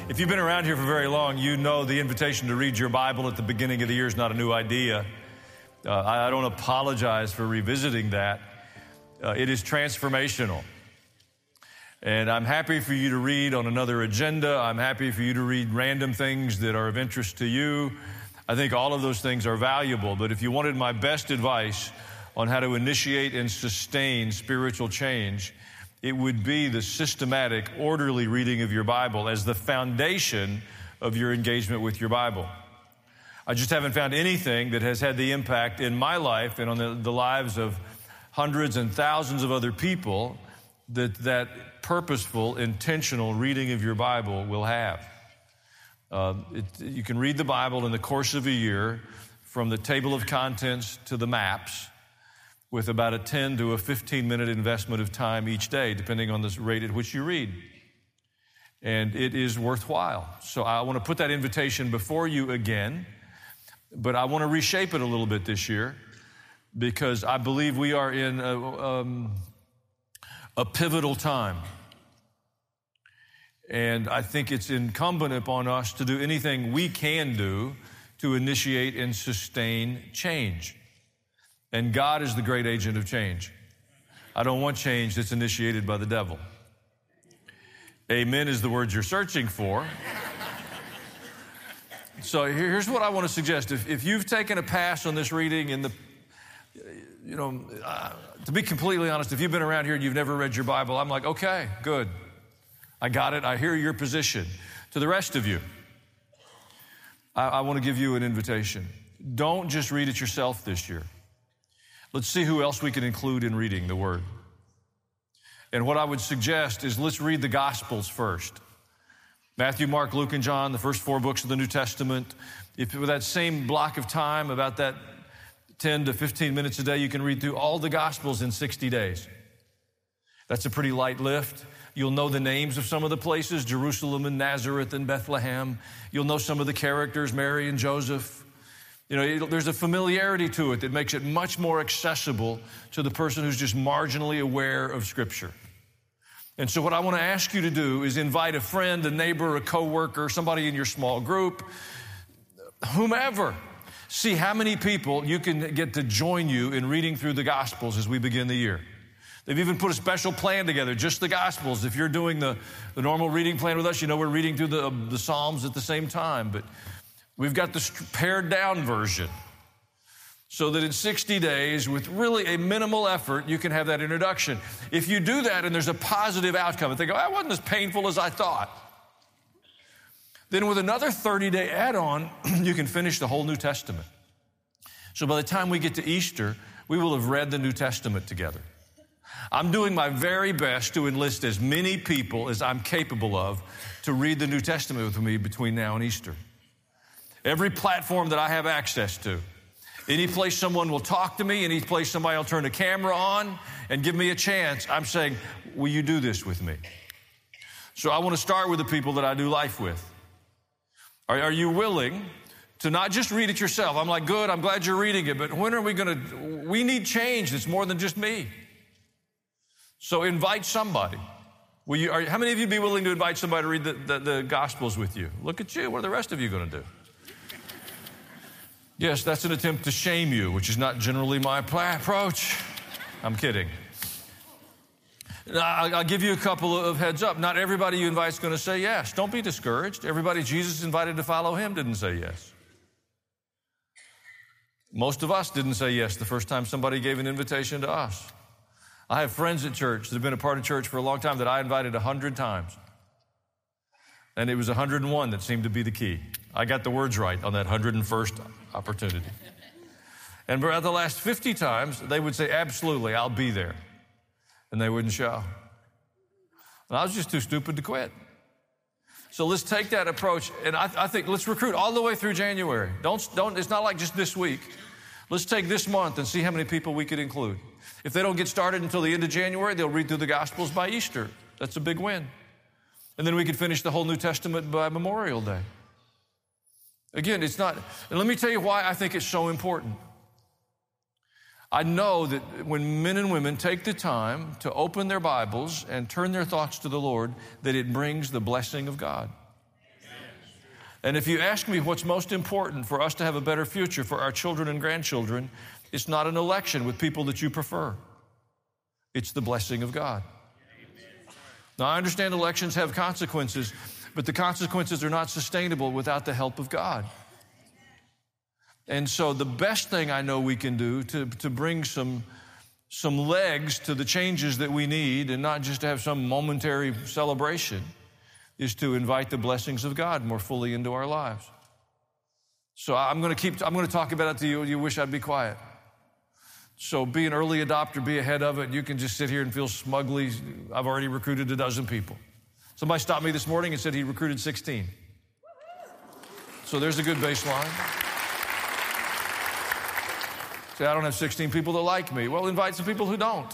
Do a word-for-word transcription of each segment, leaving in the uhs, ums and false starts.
If you've been around here for very long, you know the invitation to read your Bible at the beginning of the year is not a new idea. Uh, I, I don't apologize for revisiting that. Uh, it is transformational. And I'm happy for you to read on another agenda. I'm happy for you to read random things that are of interest to you. I think all of those things are valuable. But if you wanted my best advice on how to initiate and sustain spiritual change, it would be the systematic, orderly reading of your Bible as the foundation of your engagement with your Bible. I just haven't found anything that has had the impact in my life and on the, the lives of hundreds and thousands of other people that that purposeful, intentional reading of your Bible will have. Uh, it, you can read the Bible in the course of a year from the table of contents to the maps, with about a ten to a fifteen minute investment of time each day, depending on the rate at which you read. And it is worthwhile. So I want to put that invitation before you again, but I want to reshape it a little bit this year because I believe we are in a, um, a pivotal time. And I think it's incumbent upon us to do anything we can do to initiate and sustain change. And God is the great agent of change. I don't want change that's initiated by the devil. Amen is the word you're searching for. So here's what I want to suggest. If, if you've taken a pass on this reading in the, you know, uh, to be completely honest, if you've been around here and you've never read your Bible, I'm like, okay, good. I got it. I hear your position. To the rest of you, I, I want to give you an invitation. Don't just read it yourself this year. Let's see who else we can include in reading the Word. And what I would suggest is let's read the Gospels first. Matthew, Mark, Luke, and John, the first four books of the New Testament. If with that same block of time, about that ten to fifteen minutes a day, you can read through all the Gospels in sixty days. That's a pretty light lift. You'll know the names of some of the places, Jerusalem and Nazareth and Bethlehem. You'll know some of the characters, Mary and Joseph. You know, there's a familiarity to it that makes it much more accessible to the person who's just marginally aware of Scripture. And so what I want to ask you to do is invite a friend, a neighbor, a coworker, somebody in your small group, whomever. See how many people you can get to join you in reading through the Gospels as we begin the year. They've even put a special plan together, just the Gospels. If you're doing the, the normal reading plan with us, you know we're reading through the, the Psalms at the same time, but we've got the pared down version so that in sixty days, with really a minimal effort, you can have that introduction. If you do that and there's a positive outcome, if they go, that wasn't as painful as I thought, then with another thirty-day add-on, you can finish the whole New Testament. So by the time we get to Easter, we will have read the New Testament together. I'm doing my very best to enlist as many people as I'm capable of to read the New Testament with me between now and Easter. Every platform that I have access to, any place someone will talk to me, any place somebody will turn the camera on and give me a chance, I'm saying, will you do this with me? So I want to start with the people that I do life with. Are, are you willing to not just read it yourself? I'm like, good, I'm glad you're reading it, but when are we going to, we need change that's more than just me. So invite somebody. Will you, are, how many of you be willing to invite somebody to read the, the, the Gospels with you? Look at you. What are the rest of you going to do? Yes, that's an attempt to shame you, which is not generally my approach. I'm kidding. I'll, I'll give you a couple of heads up. Not everybody you invite is going to say yes. Don't be discouraged. Everybody Jesus invited to follow him didn't say yes. Most of us didn't say yes the first time somebody gave an invitation to us. I have friends at church that have been a part of church for a long time that I invited a hundred times. And it was one hundred and one that seemed to be the key. I got the words right on that one hundred and first opportunity. And about the last fifty times, they would say, absolutely, I'll be there. And they wouldn't show. And I was just too stupid to quit. So let's take that approach. And I, I think let's recruit all the way through January. Don't, don't, it's not like just this week. Let's take this month and see how many people we could include. If they don't get started until the end of January, they'll read through the Gospels by Easter. That's a big win. And then we could finish the whole New Testament by Memorial Day. Again, it's not, and let me tell you why I think it's so important. I know that when men and women take the time to open their Bibles and turn their thoughts to the Lord, that it brings the blessing of God. And if you ask me what's most important for us to have a better future for our children and grandchildren, it's not an election with people that you prefer. It's the blessing of God. Now, I understand elections have consequences, but the consequences are not sustainable without the help of God. And so the best thing I know we can do to, to bring some, some legs to the changes that we need, and not just to have some momentary celebration, is to invite the blessings of God more fully into our lives. So I'm going to keep, I'm going to talk about it to you. You wish I'd be quiet. So be an early adopter, be ahead of it. You can just sit here and feel smugly, I've already recruited a dozen people. Somebody stopped me this morning and said he recruited sixteen. So there's a good baseline. Say, I don't have sixteen people that like me. Well, invite some people who don't.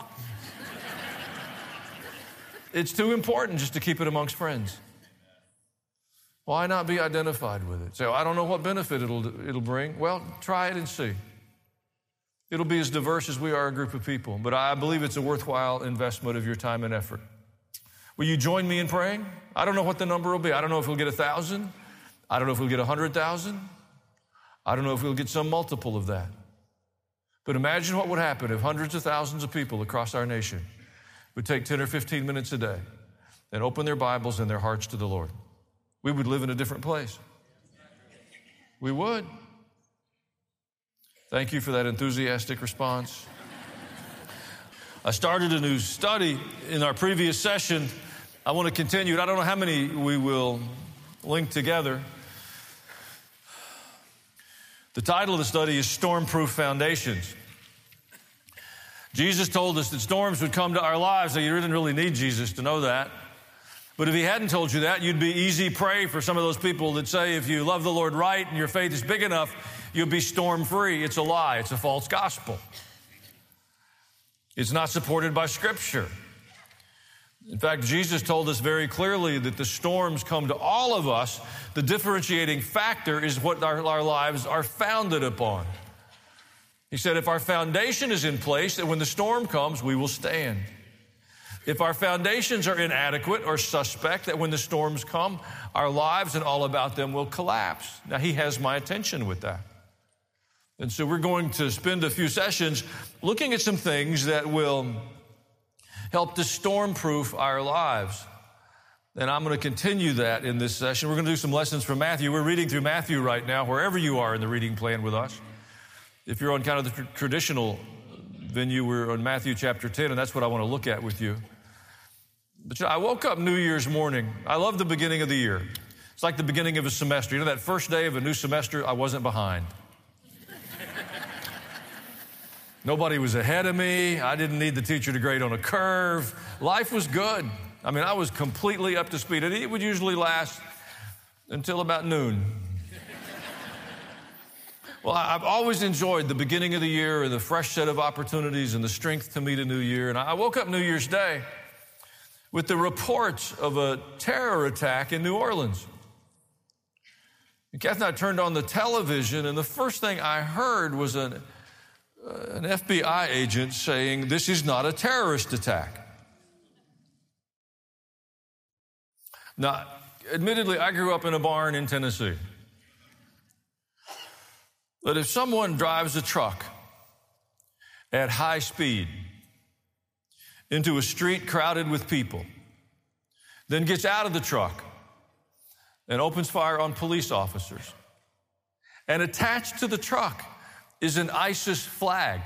It's too important just to keep it amongst friends. Why not be identified with it? So I don't know what benefit it'll, it'll bring. Well, try it and see. It'll be as diverse as we are a group of people, but I believe it's a worthwhile investment of your time and effort. Will you join me in praying? I don't know what the number will be. I don't know if we'll get a thousand. I don't know if we'll get a hundred thousand. I don't know if we'll get some multiple of that. But imagine what would happen if hundreds of thousands of people across our nation would take ten or fifteen minutes a day and open their Bibles and their hearts to the Lord. We would live in a different place. We would. Thank you for that enthusiastic response. I started a new study in our previous session. I want to continue it. I don't know how many we will link together. The title of the study is Stormproof Foundations. Jesus told us that storms would come to our lives. Now, you didn't really need Jesus to know that. But if he hadn't told you that, you'd be easy prey for some of those people that say if you love the Lord right and your faith is big enough, you'll be storm-free. It's a lie. It's a false gospel. It's not supported by Scripture. In fact, Jesus told us very clearly that the storms come to all of us. The differentiating factor is what our, our lives are founded upon. He said, if our foundation is in place, that when the storm comes, we will stand. If our foundations are inadequate or suspect, that when the storms come, our lives and all about them will collapse. Now, he has my attention with that. And so we're going to spend a few sessions looking at some things that will help to stormproof our lives. And I'm going to continue that in this session. We're going to do some lessons from Matthew. We're reading through Matthew right now, wherever you are in the reading plan with us. If you're on kind of the tr- traditional venue, we're on Matthew chapter ten, and that's what I want to look at with you. But you know, I woke up New Year's morning. I love the beginning of the year. It's like the beginning of a semester. You know, that first day of a new semester, I wasn't behind. Nobody was ahead of me. I didn't need the teacher to grade on a curve. Life was good. I mean, I was completely up to speed. And it would usually last until about noon. Well, I've always enjoyed the beginning of the year and the fresh set of opportunities and the strength to meet a new year. And I woke up New Year's Day with the reports of a terror attack in New Orleans. And Kath and I turned on the television, and the first thing I heard was an, uh, an F B I agent saying, this is not a terrorist attack. Now, admittedly, I grew up in a barn in Tennessee. But if someone drives a truck at high speed into a street crowded with people, then gets out of the truck and opens fire on police officers, and attached to the truck is an ISIS flag,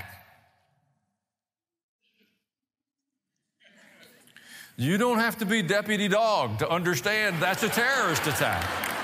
you don't have to be Deputy Dog to understand that's a terrorist attack.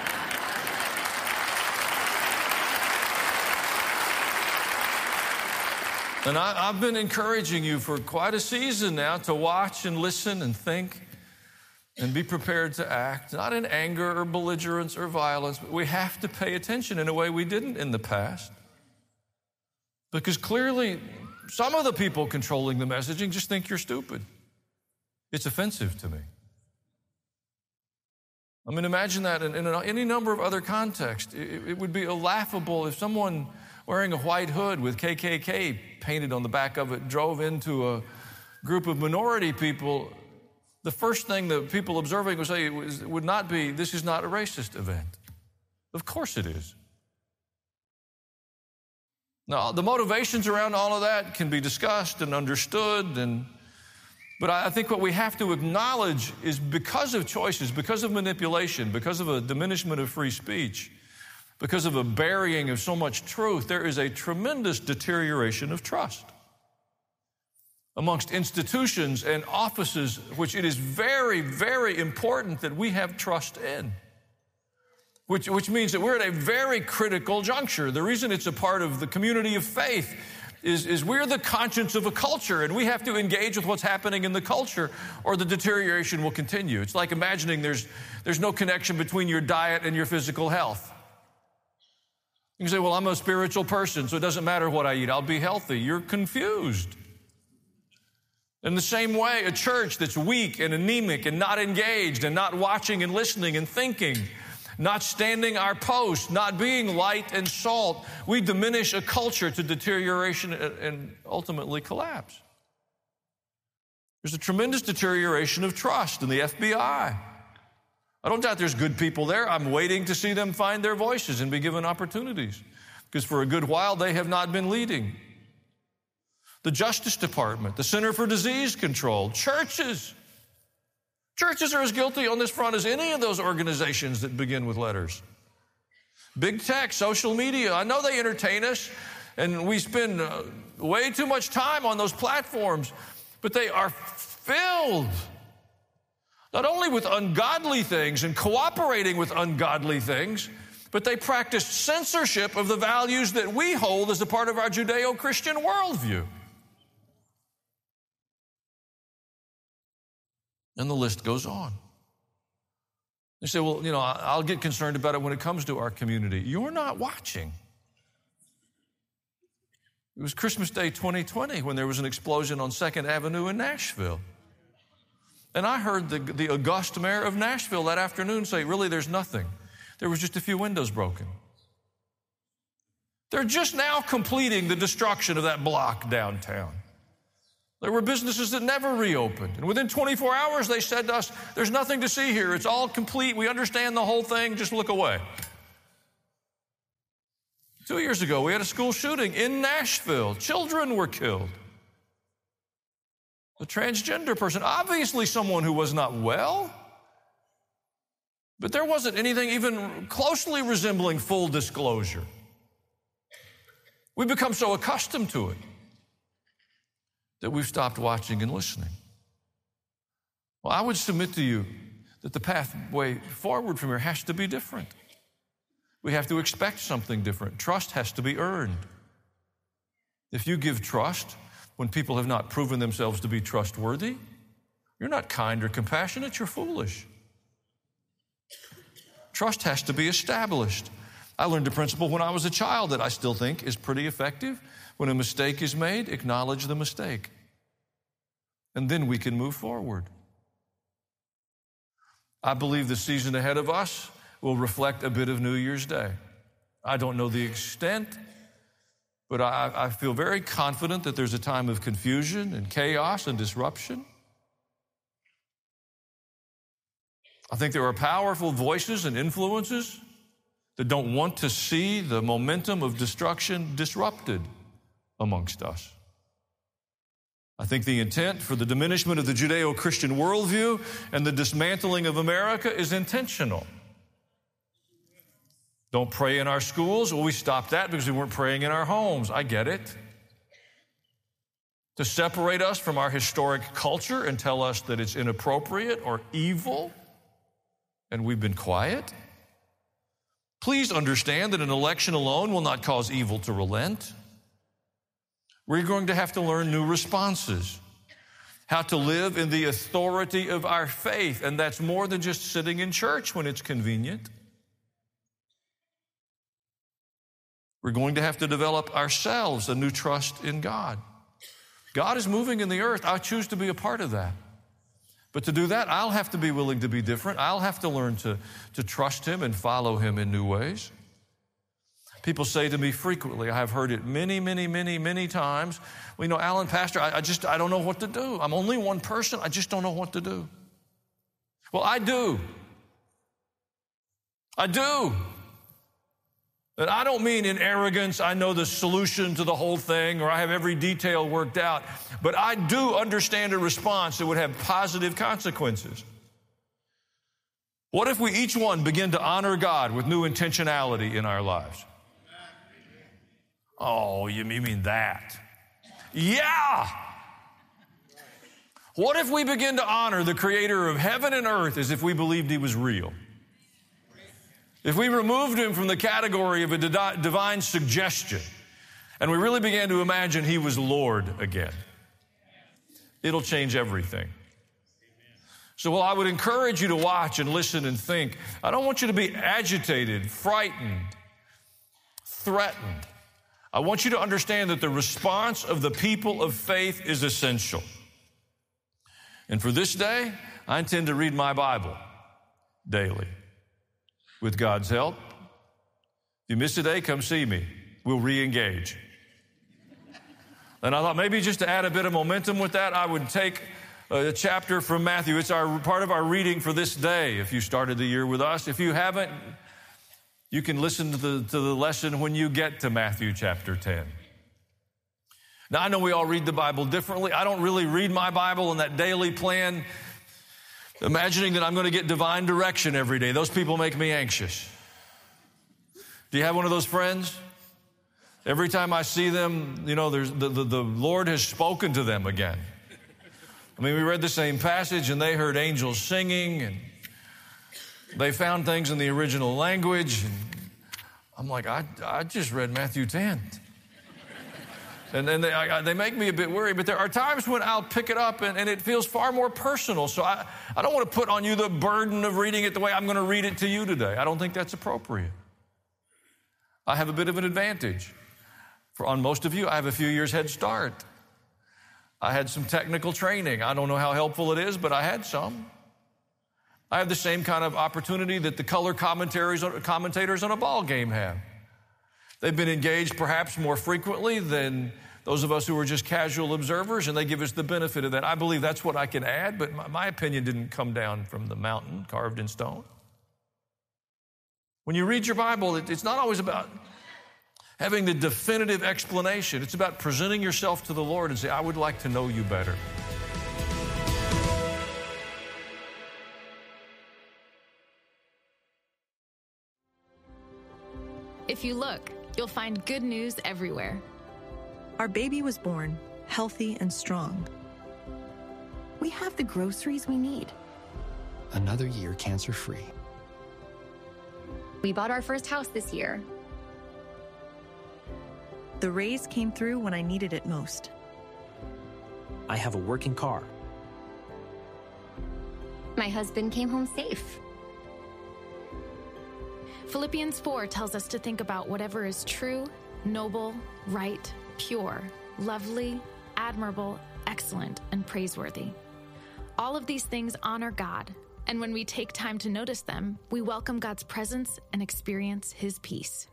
And I, I've been encouraging you for quite a season now to watch and listen and think and be prepared to act, not in anger or belligerence or violence, but we have to pay attention in a way we didn't in the past. Because clearly, some of the people controlling the messaging just think you're stupid. It's offensive to me. I mean, imagine that in, in any number of other contexts. It, it would be laughable if someone wearing a white hood with K K K painted on the back of it drove into a group of minority people. The first thing the people observing would say was, would not be, this is not a racist event. Of course it is. Now, the motivations around all of that can be discussed and understood, and but I think what we have to acknowledge is because of choices, because of manipulation, because of a diminishment of free speech, because of a burying of so much truth, there is a tremendous deterioration of trust amongst institutions and offices, which it is very, very important that we have trust in. Which, which means that we're at a very critical juncture. The reason it's a part of the community of faith is, is we're the conscience of a culture, and we have to engage with what's happening in the culture, or the deterioration will continue. It's like imagining there's, there's no connection between your diet and your physical health. You can say, well, I'm a spiritual person, so it doesn't matter what I eat. I'll be healthy. You're confused. In the same way, a church that's weak and anemic and not engaged and not watching and listening and thinking, not standing our post, not being light and salt, we diminish a culture to deterioration and ultimately collapse. There's a tremendous deterioration of trust in the F B I. I don't doubt there's good people there. I'm waiting to see them find their voices and be given opportunities, because for a good while they have not been leading. The Justice Department, the Center for Disease Control, churches. Churches are as guilty on this front as any of those organizations that begin with letters. Big tech, social media, I know they entertain us, and we spend uh, way too much time on those platforms, but they are filled not only with ungodly things and cooperating with ungodly things, but they practice censorship of the values that we hold as a part of our Judeo-Christian worldview. And the list goes on. You say, well, you know, I'll get concerned about it when it comes to our community. You're not watching. It was Christmas Day twenty twenty when there was an explosion on second Avenue in Nashville. And I heard the, the august mayor of Nashville that afternoon say, really, there's nothing. There was just a few windows broken. They're just now completing the destruction of that block downtown. There were businesses that never reopened. And within twenty-four hours, they said to us, there's nothing to see here. It's all complete. We understand the whole thing. Just look away. Two years ago, we had a school shooting in Nashville. Children were killed. A transgender person, obviously someone who was not well, but there wasn't anything even closely resembling full disclosure. We've become so accustomed to it that we've stopped watching and listening. Well, I would submit to you that the pathway forward from here has to be different. We have to expect something different. Trust has to be earned. If you give trust when people have not proven themselves to be trustworthy, you're not kind or compassionate, you're foolish. Trust has to be established. I learned a principle when I was a child that I still think is pretty effective. When a mistake is made, acknowledge the mistake. And then we can move forward. I believe the season ahead of us will reflect a bit of New Year's Day. I don't know the extent, but I, I feel very confident that there's a time of confusion and chaos and disruption. I think there are powerful voices and influences that don't want to see the momentum of destruction disrupted amongst us. I think the intent for the diminishment of the Judeo-Christian worldview and the dismantling of America is intentional. Don't pray in our schools. Well, we stopped that because we weren't praying in our homes. I get it. To separate us from our historic culture and tell us that it's inappropriate or evil, and we've been quiet. Please understand that an election alone will not cause evil to relent. We're going to have to learn new responses, how to live in the authority of our faith, and that's more than just sitting in church when it's convenient. We're going to have to develop ourselves a new trust in God. God is moving in the earth. I choose to be a part of that. But to do that, I'll have to be willing to be different. I'll have to learn to, to trust Him and follow Him in new ways. People say to me frequently, I have heard it many, many, many, many times, well, you know, Alan, Pastor, I, I just, I don't know what to do. I'm only one person. I just don't know what to do. Well, I do. I do. And I don't mean in arrogance, I know the solution to the whole thing, or I have every detail worked out, but I do understand a response that would have positive consequences. What if we each one begin to honor God with new intentionality in our lives? Oh, you mean that? Yeah! What if we begin to honor the creator of heaven and earth as if we believed he was real? If we removed him from the category of a divine suggestion and we really began to imagine he was Lord again, it'll change everything. So, well, I would encourage you to watch and listen and think. I don't want you to be agitated, frightened, threatened. I want you to understand that the response of the people of faith is essential. And for this day, I intend to read my Bible daily with God's help. If you miss a day, come see me. We'll re-engage. And I thought maybe just to add a bit of momentum with that, I would take a chapter from Matthew. It's our part of our reading for this day if you started the year with us. If you haven't, you can listen to the, to the lesson when you get to Matthew chapter ten. Now, I know we all read the Bible differently. I don't really read my Bible in that daily plan, imagining that I'm going to get divine direction every day. Those people make me anxious. Do you have one of those friends? Every time I see them, you know, there's, the, the, the Lord has spoken to them again. I mean, we read the same passage and they heard angels singing and they found things in the original language. And I'm like, I, I just read Matthew ten. And then they, I, they make me a bit worried, but there are times when I'll pick it up and, and it feels far more personal. So I, I don't want to put on you the burden of reading it the way I'm going to read it to you today. I don't think that's appropriate. I have a bit of an advantage. For on most of you, I have a few years head start. I had some technical training. I don't know how helpful it is, but I had some. I have the same kind of opportunity that the color commentaries, commentators on a ball game have. They've been engaged perhaps more frequently than those of us who are just casual observers, and they give us the benefit of that. I believe that's what I can add, but my, my opinion didn't come down from the mountain carved in stone. When you read your Bible, it, it's not always about having the definitive explanation. It's about presenting yourself to the Lord and say, I would like to know you better. If you look, you'll find good news everywhere. Our baby was born, healthy and strong. We have the groceries we need. Another year cancer-free. We bought our first house this year. The raise came through when I needed it most. I have a working car. My husband came home safe. Philippians four tells us to think about whatever is true, noble, right, pure, lovely, admirable, excellent, and praiseworthy. All of these things honor God, and when we take time to notice them, we welcome God's presence and experience His peace.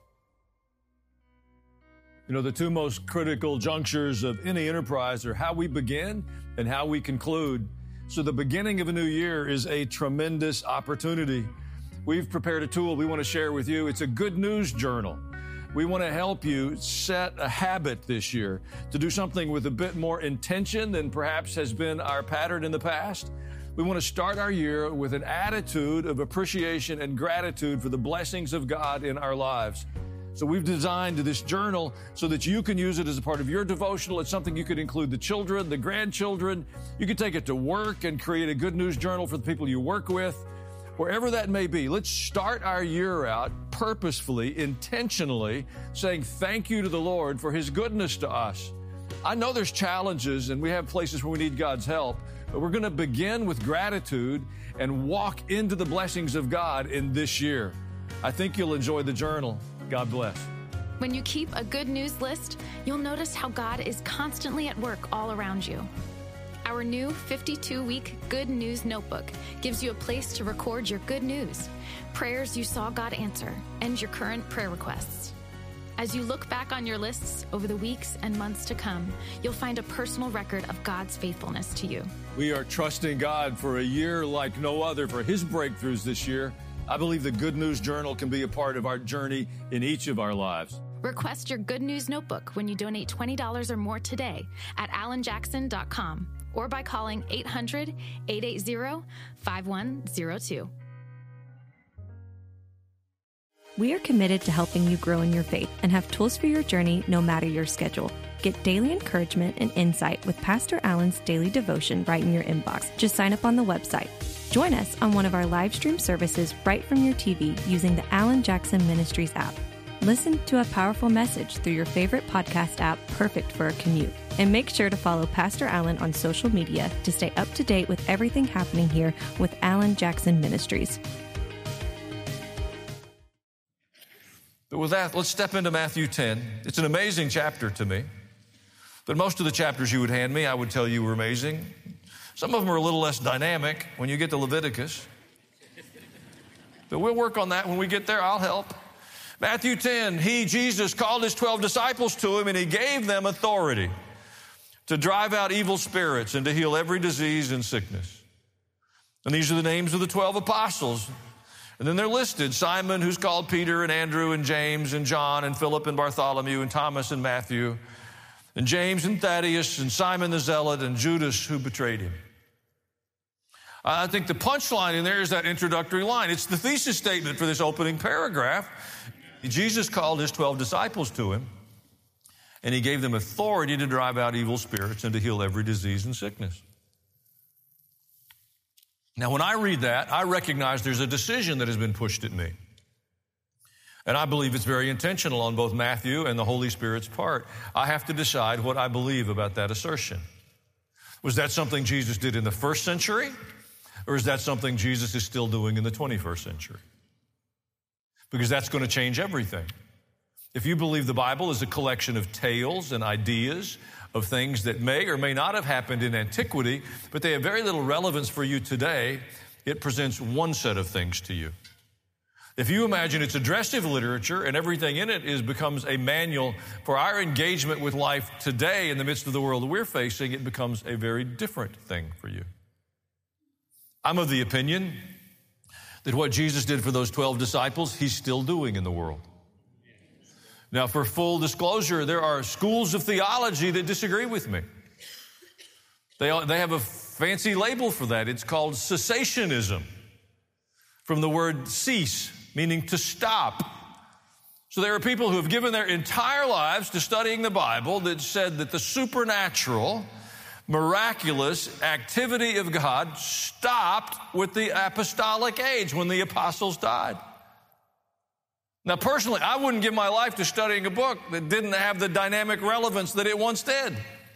You know, the two most critical junctures of any enterprise are how we begin and how we conclude. So the beginning of a new year is a tremendous opportunity. We've prepared a tool we want to share with you. It's a good news journal. We want to help you set a habit this year to do something with a bit more intention than perhaps has been our pattern in the past. We want to start our year with an attitude of appreciation and gratitude for the blessings of God in our lives. So we've designed this journal so that you can use it as a part of your devotional. It's something you could include the children, the grandchildren. You could take it to work and create a good news journal for the people you work with. Wherever that may be, let's start our year out purposefully, intentionally, saying thank you to the Lord for His goodness to us. I know there's challenges and we have places where we need God's help, but we're going to begin with gratitude and walk into the blessings of God in this year. I think you'll enjoy the journal. God bless. When you keep a good news list, you'll notice how God is constantly at work all around you. Our new fifty-two week Good News Notebook gives you a place to record your good news, prayers you saw God answer, and your current prayer requests. As you look back on your lists over the weeks and months to come, you'll find a personal record of God's faithfulness to you. We are trusting God for a year like no other for His breakthroughs this year. I believe the Good News Journal can be a part of our journey in each of our lives. Request your Good News Notebook when you donate twenty dollars or more today at alan jackson dot com or by calling eight hundred, eight eight zero, five one zero two. We are committed to helping you grow in your faith and have tools for your journey no matter your schedule. Get daily encouragement and insight with Pastor Alan's daily devotion right in your inbox. Just sign up on the website. Join us on one of our live stream services right from your T V using the Alan Jackson Ministries app. Listen to a powerful message through your favorite podcast app, perfect for a commute. And make sure to follow Pastor Alan on social media to stay up to date with everything happening here with Alan Jackson Ministries. But with that, let's step into Matthew ten. It's an amazing chapter to me. But most of the chapters you would hand me, I would tell you were amazing. Some of them are a little less dynamic when you get to Leviticus. But we'll work on that when we get there. I'll help. Matthew ten, he, Jesus, called his twelve disciples to him, and he gave them authority to drive out evil spirits and to heal every disease and sickness. And these are the names of the twelve apostles. And then they're listed: Simon, who's called Peter, and Andrew, and James, and John, and Philip, and Bartholomew, and Thomas, and Matthew, and James, and Thaddeus, and Simon the Zealot, and Judas, who betrayed him. I think the punchline in there is that introductory line. It's the thesis statement for this opening paragraph. Jesus called his twelve disciples to him, and he gave them authority to drive out evil spirits and to heal every disease and sickness. Now, when I read that, I recognize there's a decision that has been pushed at me. And I believe it's very intentional on both Matthew and the Holy Spirit's part. I have to decide what I believe about that assertion. Was that something Jesus did in the first century? Or is that something Jesus is still doing in the twenty-first century? Because that's going to change everything. If you believe the Bible is a collection of tales and ideas of things that may or may not have happened in antiquity, but they have very little relevance for you today, it presents one set of things to you. If you imagine it's addressive literature and everything in it is becomes a manual for our engagement with life today in the midst of the world that we're facing, it becomes a very different thing for you. I'm of the opinion that what Jesus did for those twelve disciples, he's still doing in the world. Now, for full disclosure, there are schools of theology that disagree with me. They, they have a fancy label for that. It's called cessationism, from the word cease, meaning to stop. So there are people who have given their entire lives to studying the Bible that said that the supernatural, miraculous activity of God stopped with the apostolic age when the apostles died. Now, personally, I wouldn't give my life to studying a book that didn't have the dynamic relevance that it once did.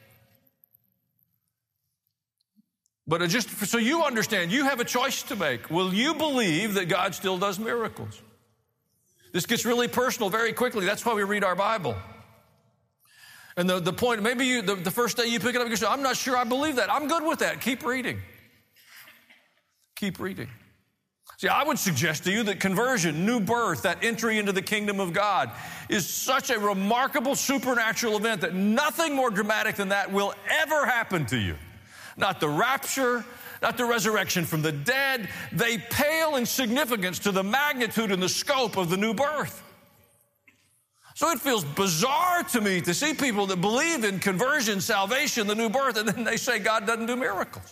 But just so you understand, you have a choice to make. Will you believe that God still does miracles? This gets really personal very quickly. That's why we read our Bible. And the, the point, maybe you, the, the first day you pick it up, you say, I'm not sure I believe that. I'm good with that. Keep reading. Keep reading. See, I would suggest to you that conversion, new birth, that entry into the kingdom of God is such a remarkable supernatural event that nothing more dramatic than that will ever happen to you. Not the rapture, not the resurrection from the dead. They pale in significance to the magnitude and the scope of the new birth. So it feels bizarre to me to see people that believe in conversion, salvation, the new birth, and then they say God doesn't do miracles.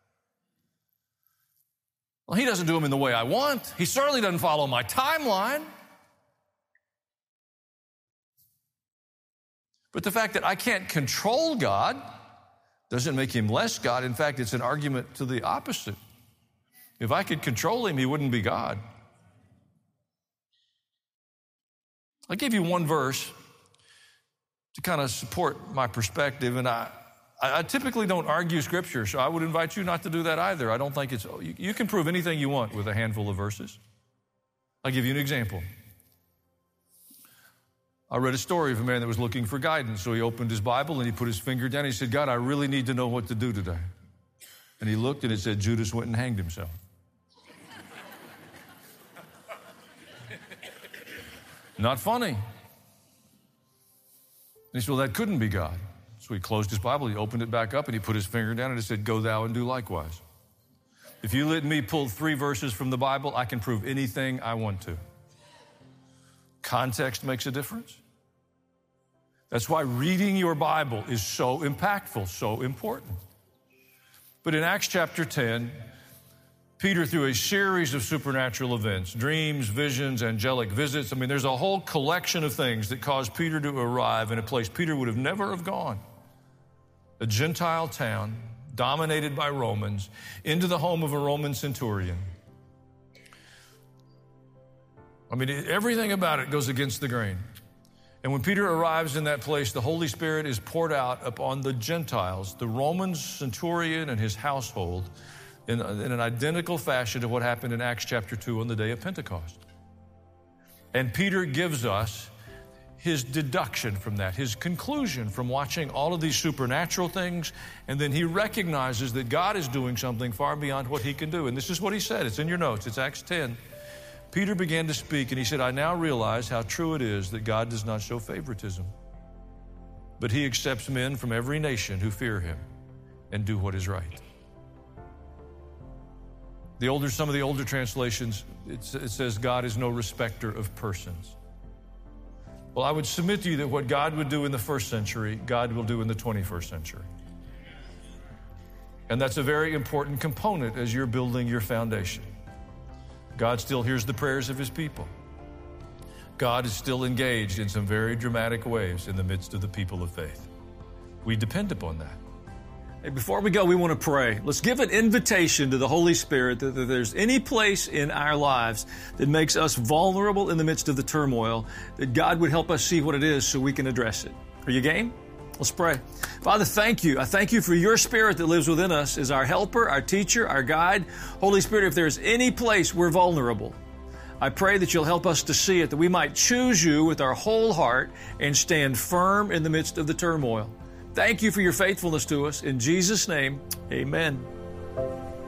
Well, he doesn't do them in the way I want. He certainly doesn't follow my timeline. But the fact that I can't control God doesn't make him less God. In fact, it's an argument to the opposite. If I could control him, he wouldn't be God. I gave you one verse to kind of support my perspective, and I, I typically don't argue Scripture, so I would invite you not to do that either. I don't think it's, you, you can prove anything you want with a handful of verses. I'll give you an example. I read a story of a man that was looking for guidance, so he opened his Bible and he put his finger down. He said, God, I really need to know what to do today. And he looked and it said, Judas went and hanged himself. Not funny. And he said, well, that couldn't be God. So he closed his Bible, he opened it back up, and he put his finger down, and it said, go thou and do likewise. If you let me pull three verses from the Bible, I can prove anything I want to. Context makes a difference. That's why reading your Bible is so impactful, so important. But in Acts chapter ten, Peter, through a series of supernatural events, dreams, visions, angelic visits, I mean, there's a whole collection of things that caused Peter to arrive in a place Peter would have never have gone. A Gentile town dominated by Romans, into the home of a Roman centurion. I mean, everything about it goes against the grain. And when Peter arrives in that place, the Holy Spirit is poured out upon the Gentiles, the Roman centurion and his household, in, in an identical fashion to what happened in Acts chapter two on the day of Pentecost. And Peter gives us his deduction from that, his conclusion from watching all of these supernatural things, and then he recognizes that God is doing something far beyond what he can do. And this is what he said. It's in your notes. It's Acts ten. Peter began to speak, and he said, I now realize how true it is that God does not show favoritism, but he accepts men from every nation who fear him and do what is right. The older, some of the older translations, it, it says God is no respecter of persons. Well, I would submit to you that what God would do in the first century, God will do in the twenty-first century. And that's a very important component as you're building your foundation. God still hears the prayers of his people. God is still engaged in some very dramatic ways in the midst of the people of faith. We depend upon that. Hey, before we go, we want to pray. Let's give an invitation to the Holy Spirit that if there's any place in our lives that makes us vulnerable in the midst of the turmoil, that God would help us see what it is so we can address it. Are you game? Let's pray. Father, thank you. I thank you for your Spirit that lives within us as our helper, our teacher, our guide. Holy Spirit, if there's any place we're vulnerable, I pray that you'll help us to see it, that we might choose you with our whole heart and stand firm in the midst of the turmoil. Thank you for your faithfulness to us. In Jesus' name, amen.